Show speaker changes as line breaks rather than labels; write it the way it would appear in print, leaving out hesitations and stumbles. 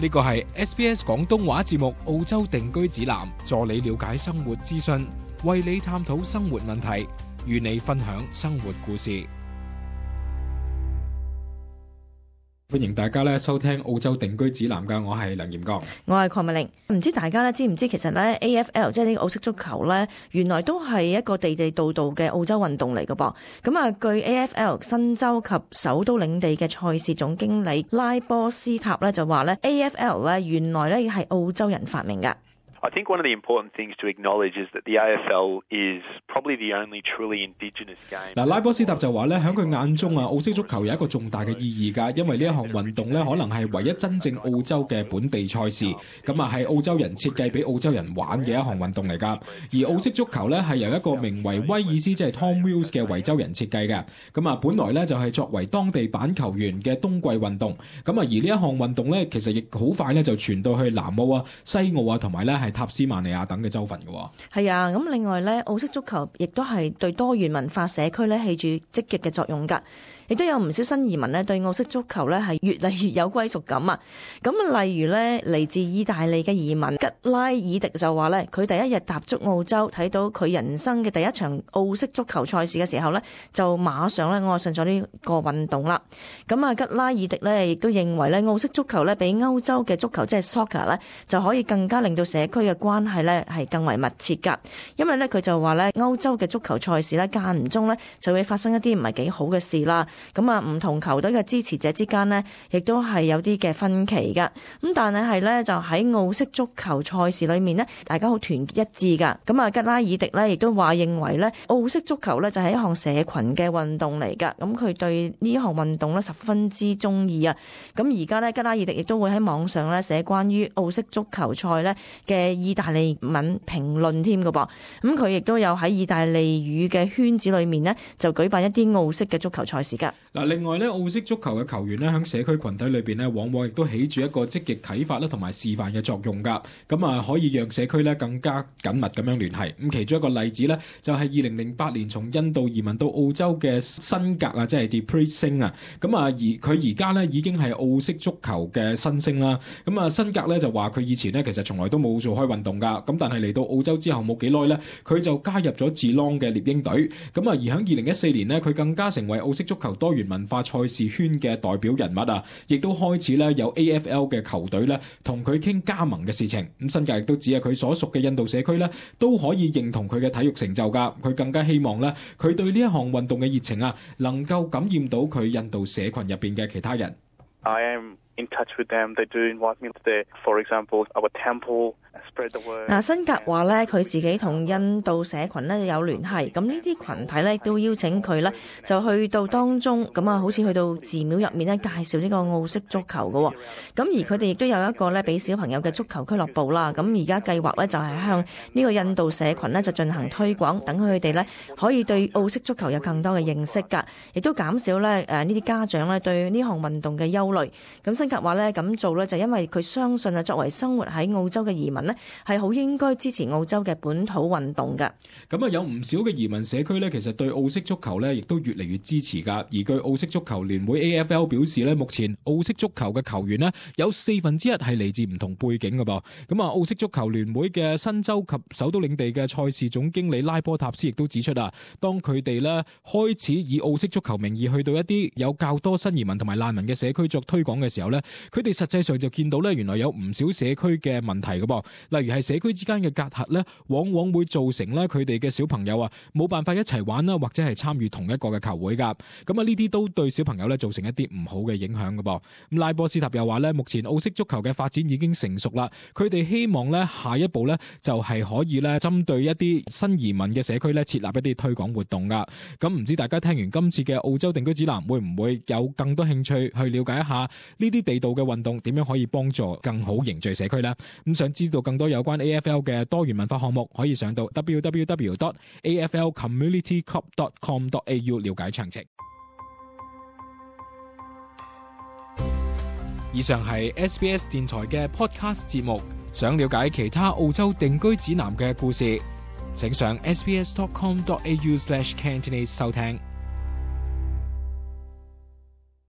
呢個係 SBS 廣東話節目澳洲定居指南，助你了解生活資訊，為你探討生活問題，與你分享生活故事。歡迎大家收聽澳洲定居指南㗎，我係梁炎剛，
我係鄺美玲。唔知大家知唔知其實AFL 即係呢個澳式足球原來都係一個地地道道嘅澳洲運動嚟㗎噃。咁啊，據 AFL 新州及首都領地嘅賽事總經理拉波斯塔就話AFL 原來係澳洲人發明㗎。
I think one of the important things to acknowledge is that the AFL is probably the only truly indigenous game.
拉波斯塔就話喺佢眼中澳式足球有一個重大嘅意義㗎，因為呢一項運動可能係唯一真正澳洲嘅本地賽事，咁係澳洲人設計俾澳洲人玩嘅一項運動嚟㗎。而澳式足球係由一個名為威爾斯即係 Tom Wills 嘅維州人設計嘅，咁本來就係作為當地板球員嘅冬季運動，咁而呢一項運動其實亦好快就傳到去南澳啊、西澳啊同埋係塔斯曼尼亞等嘅州份嘅。
係啊，咁另外澳式足球亦都係對多元文化社區起住積極嘅作用㗎。亦都有唔少新移民對澳式足球係越嚟越有歸屬感啊！咁例如嚟自意大利嘅移民吉拉爾迪就話佢第一日踏足澳洲，睇到佢人生嘅第一場澳式足球賽事嘅時候就馬上愛上咗呢個運動啦。咁啊，吉拉爾迪亦都認為澳式足球比歐洲嘅足球即係 soccer 就可以更加令到社區嘅關係係更為密切㗎。因為佢就話歐洲嘅足球賽事間唔中就會發生一啲唔係幾好嘅事啦。咁啊，唔同球隊嘅支持者之間亦都係有啲嘅分歧噶。咁但係就喺澳式足球賽事裏面大家好團結一致噶。咁啊，吉拉爾迪亦都話認為澳式足球就係一項社群嘅運動嚟噶。咁佢對呢項運動十分之中意啊。咁而家吉拉爾迪亦都會喺網上寫關於澳式足球賽嘅意大利文評論添噶噃。咁佢亦都有喺意大利語嘅圈子裏面就舉辦一啲澳式嘅足球賽事噶。
另外澳式足球嘅球員喺社區群體裏邊往往亦都起住一個積極啟發同埋示範嘅作用㗎。咁啊，可以讓社區更加緊密咁樣聯繫。咁其中一個例子就係2008年從印度移民到澳洲嘅辛格啊，即係 Depreet Singh 啊。咁啊，而佢而家已經係澳式足球嘅新星啦。咁啊，辛格就話佢以前其實從來都冇做開運動㗎。咁但係嚟到澳洲之後冇幾耐佢就加入咗智朗嘅獵鷹隊。咁啊，而喺2014年佢更加成為澳式足球多元文化賽事圈嘅代表人物啊，亦都開始有 AFL 嘅球隊同佢傾加盟嘅事情。咁辛格亦都指佢所屬嘅印度社區都可以認同佢嘅體育成就噶。佢更加希望佢對呢一項運動嘅熱情啊，能夠感染到佢印度社群入邊嘅其他人。
I am in touch with them. They do invite me to their, for example, our temple.
辛格話佢自己同印度社群有聯繫，咁呢啲群體都邀請佢就去到當中，咁啊好似去到寺廟入面介紹呢個澳式足球嘅。咁而佢哋亦都有一個俾小朋友嘅足球俱樂部啦。咁而家計劃就係向呢個印度社群就進行推廣，等佢哋可以對澳式足球有更多嘅認識㗎，亦都減少呢啲家長對呢項運動嘅憂慮。咁辛格話咁做就因為佢相信作為生活喺澳洲嘅移民係好應該支持澳洲嘅本土運動㗎。
咁啊，有唔少嘅移民社區其實對澳式足球亦都越嚟越支持㗎。而據澳式足球聯會 AFL 表示目前澳式足球嘅球員有1/4係嚟自唔同背景㗎噃。咁啊，澳式足球聯會嘅新州及首都領地嘅賽事總經理拉波塔斯亦都指出啊，當佢哋開始以澳式足球名義去到一啲有較多新移民同埋難民嘅社區作推廣嘅時候佢哋實際上就見到原來有唔少社區嘅問題㗎噃。例如係社區之間嘅隔閡往往會造成佢哋嘅小朋友啊冇辦法一齊玩啦，或者係參與同一個嘅球會㗎。咁啊，呢啲都對小朋友造成一啲唔好嘅影響㗎噃。咁拉波斯塔又話目前澳式足球嘅發展已經成熟啦，佢哋希望下一步就係可以針對一啲新移民嘅社區設立一啲推廣活動㗎。咁唔知大家聽完今次嘅澳洲定居指南，會唔會有更多興趣去了解一下呢啲地道嘅運動點樣可以幫助更好凝聚社區呢？咁想知道更多有關 AFL 嘅多元文化項目，可以上到 www.aflcommunityclub.com.au 了解詳情。以上係 SBS 電台嘅 podcast 節目。想了解其他澳洲定居指南嘅故事，請上 sbs.com.au/Cantonese 收聽。